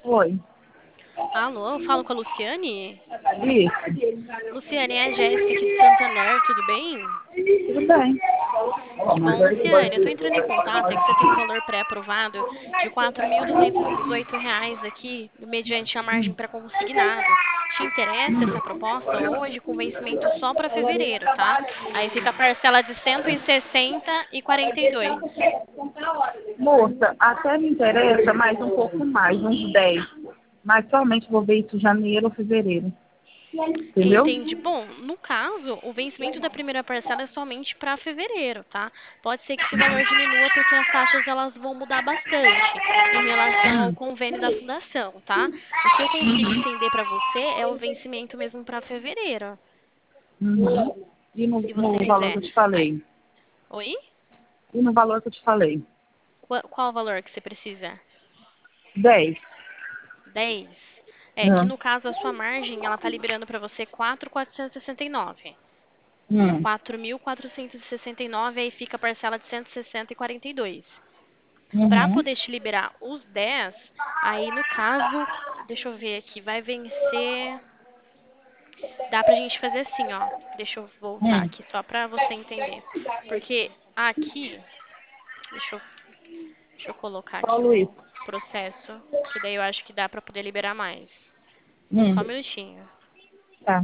Oi. Alô, eu falo com a Luciane? Isso. Luciane, é a Jéssica aqui de Santander, tudo bem? Tudo bem. Que bom, Luciane, eu tô entrando em contato, é que você tem um valor pré-aprovado de R$ 4.218 aqui, mediante a margem pré-consignado. Te interessa essa proposta hoje, com vencimento só para fevereiro, tá? Aí fica a parcela de 160 e 42. Moça, até me interessa mais um pouco mais, uns 10. Mas somente vou ver isso em janeiro ou fevereiro. Entendeu? Entendi. Bom, no caso, o vencimento da primeira parcela é somente para fevereiro, tá? Pode ser que esse valor diminua porque as taxas elas vão mudar bastante em relação ao convênio da fundação, tá? O que eu consigo estender para você é o vencimento mesmo para fevereiro, Uhum. E no, se você no valor que quiser. eu te Ai, falei? oi? E no valor que eu te falei? Qual o valor que você precisa? 10. 10. É que Hum. no caso a sua margem, ela tá liberando para você 4.469. Hum. 4.469, aí fica a parcela de 160 e 42. Para Uhum. poder te liberar os 10, aí no caso, deixa eu ver aqui, vai vencer. Dá pra gente fazer assim, ó. Deixa eu voltar Hum. aqui só pra você entender. Porque aqui, deixa eu, deixa eu colocar Só aqui Luiz. o processo, que daí eu acho que dá pra poder liberar mais. Só um Hum. minutinho. Tá.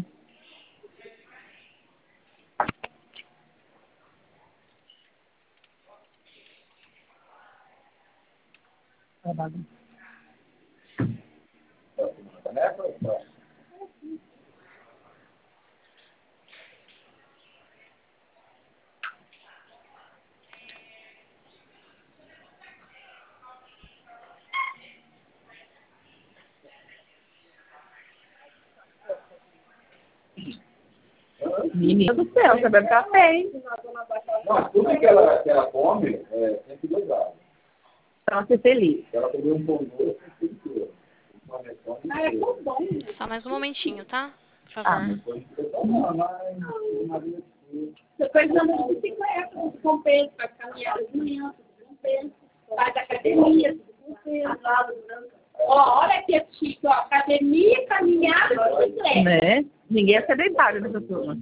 Tá bom. Menina do céu, você bebe café, hein? Não, tudo que ela come é sempre dosado. Pra ser feliz. Se ela comer um pão doce, tem que ter. Uma refome, tem que ter. Só mais um momentinho, tá? Por Ah, favor. Depois fica tomando, mas Depois anda de bicicleta, compensa, faz caminhada de manhã, compensa, faz academia, compensa. Ó, olha que é chique, ó, academia, caminhada e bicicleta. né? Ninguém é sedentário nessa turma.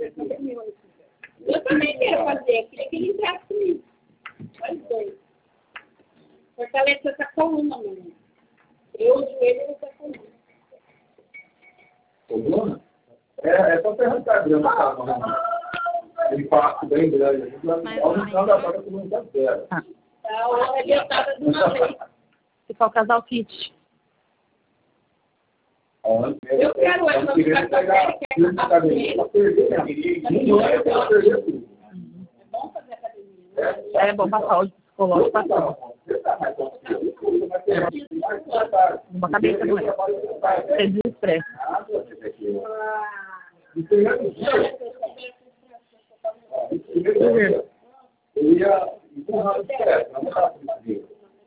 Eu também quero fazer, queria que ele entrasse comigo. Olha isso. Fortalecer essa coluna, menina. Eu, o joelho e essa coluna. coluna, é só você arrancar a grama, tá? Ele passo bem grande. Mais Olha um o final da mês. vaca todo mundo tá zero. Ah. Tá, olha, adiantada de uma vez. Se for o casal kit. Eu quero essa queria pegar tudo na academia pra perder, né? Não é pra perder tudo. É bom fazer academia, né? É bom pra saúde psicológica, pra tudo. Uma cabeça doente. Você desestressa. Eu ia empurrar o estresse, não dá pra isso.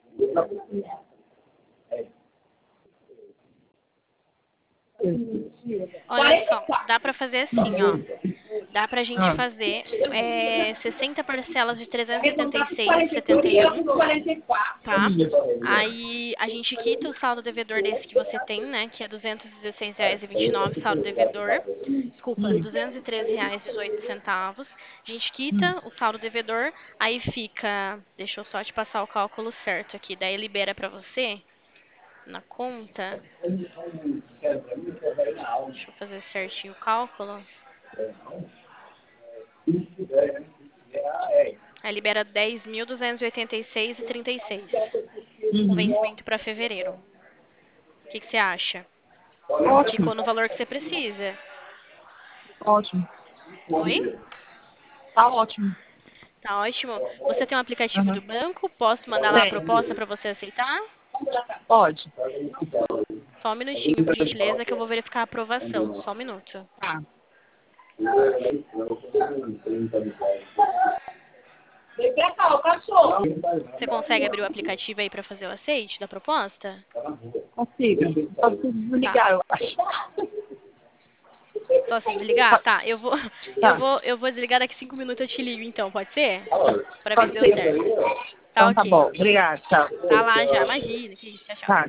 Olha só, dá pra fazer assim, ó. Dá pra gente fazer 60 parcelas de 376,71, 44. tá? Aí a gente quita o saldo devedor desse que você tem, né? Que é R$ 216,29, saldo devedor. Desculpa, R$ 213,18. A gente quita o saldo devedor, aí fica. Deixa eu só te passar o cálculo certo aqui. Daí libera pra você na conta. Deixa eu fazer certinho o cálculo. Aí libera 10.286,36. Com vencimento para fevereiro. O que você acha? Ótimo. Ficou no valor que você precisa. Ótimo. Oi? Tá ótimo. Tá ótimo. Você tem um aplicativo do Uhum. banco? Posso mandar lá a Tem. proposta para você aceitar? Pode. Só um minutinho, por gentileza, que eu vou verificar a aprovação. Só um minuto. Tá. Vem pra cá, o cachorro. Você consegue abrir o aplicativo aí para fazer o aceite da proposta? Consigo. Só preciso desligar, eu acho. Só se desligar? Tá, eu vou, Tá. eu vou desligar daqui 5 minutos, eu te ligo então, pode ser? Para ver Pode se deu ser. certo. Tá Então tá ok. bom. Obrigada. Tchau. Tá lá já, imagina. Tchau, tchau. Tá.